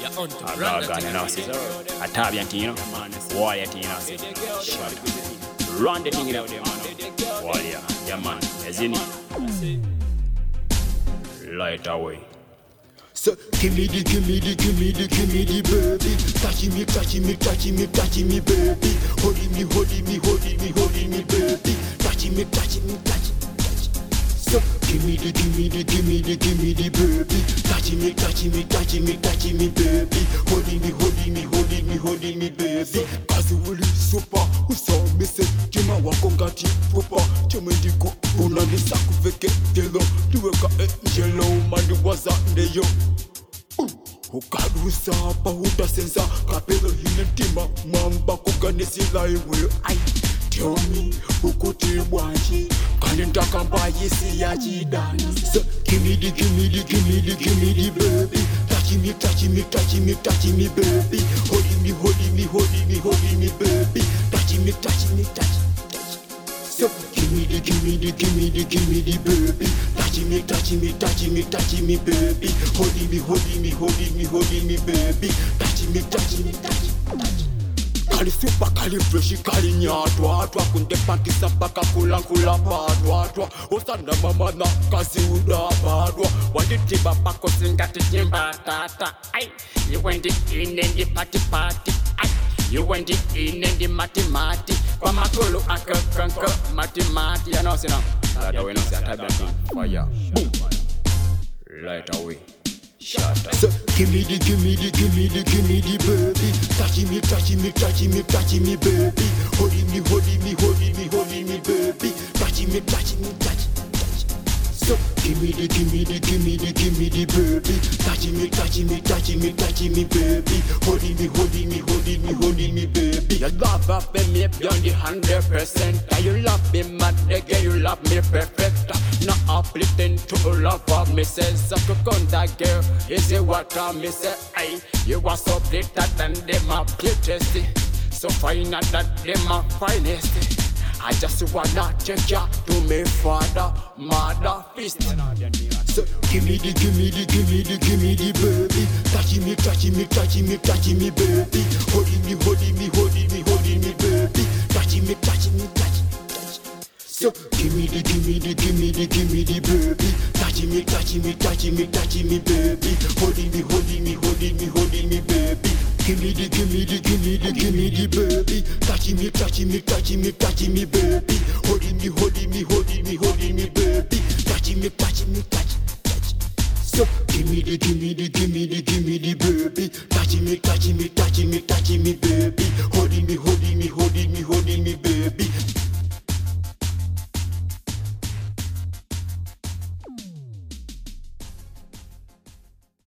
A gargan, you know, see. A Tabian thing, you know. Warrior thing, you know, see. Shut up. Run the thing out there, man. Warrior, yeah, man. Isn't it? Light away. So give me the baby. Touching me, baby. Holding me, baby. Touching me. So give me the baby. Touching me, baby. Holding me, baby. Kazi wuli super, uso mese, jema wakongati fupa, jema ndiko, unani saku veke telo, duweka angelo, mandi waza ndeyo. Ukarusa pa utasenza, kapelo hinetima, mamba kuganesi laiwe, ai. Tell me, ukuti wanji, kanenda kamba yesi ya jidani. So give me the baby. Touching me, baby. Holding me, baby. Touching me. So give me the baby. Touching me, baby. Holding me, baby. Touching me. Kali super, kali fresh, kali nyatwa. Kunde pakisa paka kula padwa. Osanda mama na kazi udabadwa. Waditiba pako singati jimba tata. Ay, you went in and the party. Ay, you went in and the mati. Kwa makulu akakanka mati. You know, see now. That way, no, see, I type that thing. Fire. Boom. Light away. Shut up. So give me the baby. Touching me, baby. Holding me, baby. Touching me. So give me the baby. Touching me, baby. Holding me, baby. You love up me beyond the 100%. You love me mad, again you love me perfect. Not uplifting to love of me says I could con that girl. Is it what I me say? Aye, you was so better than them my prettiest. So fine that them my finest. I just wanna take ya to me father, mother, fist. So give me the baby. Touching me, baby. Holding me, baby. Touching me. So give me the baby. Touching me, baby. Holding me, baby. Give me the baby. Touching me, baby. Holding me, baby. Touching me. So give me the baby. Touching me, baby. Holding me, baby.